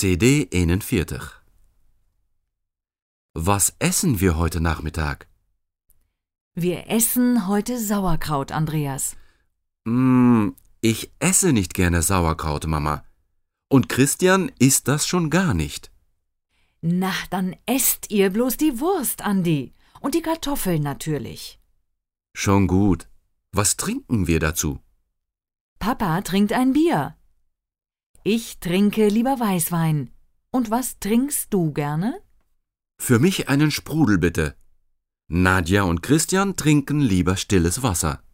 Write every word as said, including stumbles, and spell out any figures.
C D eenenveertig. Was essen wir heute Nachmittag? Wir essen heute Sauerkraut, Andreas. Mm, ich esse nicht gerne Sauerkraut, Mama. Und Christian isst das schon gar nicht. Na, dann esst ihr bloß die Wurst, Andi. Und die Kartoffeln natürlich. Schon gut. Was trinken wir dazu? Papa trinkt ein Bier. Ich trinke lieber Weißwein. Und was trinkst du gerne? Für mich einen Sprudel bitte. Nadja und Christian trinken lieber stilles Wasser.